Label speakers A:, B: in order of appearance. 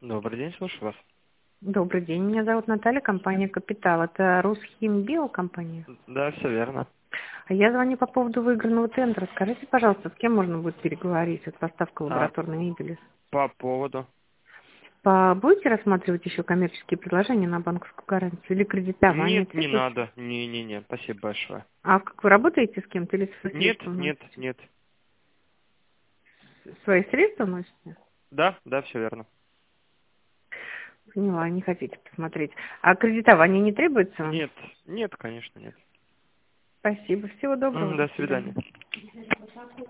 A: Добрый день, слушаю вас.
B: Добрый день, меня зовут Наталья, компания «Капитал». Это Русхимбио компания?
A: Да, все верно.
B: А я звоню по поводу выигранного тендера. Скажите, пожалуйста, с кем можно будет переговорить от поставки
A: А
B: лабораторной мебели?
A: по поводу?
B: Будете рассматривать еще коммерческие предложения на банковскую гарантию или кредитование?
A: Нет, не
B: Требуется?
A: надо. Не, спасибо большое.
B: А как вы работаете с кем-то или свои
A: Нет,
B: средства
A: нет,
B: носите?
A: нет.
B: Свои средства носите?
A: Да, все верно.
B: Поняла, не хотите посмотреть. А кредитование не требуется вам?
A: Нет, конечно, нет.
B: Спасибо, всего доброго, до
A: До
B: свидания.
A: свидания.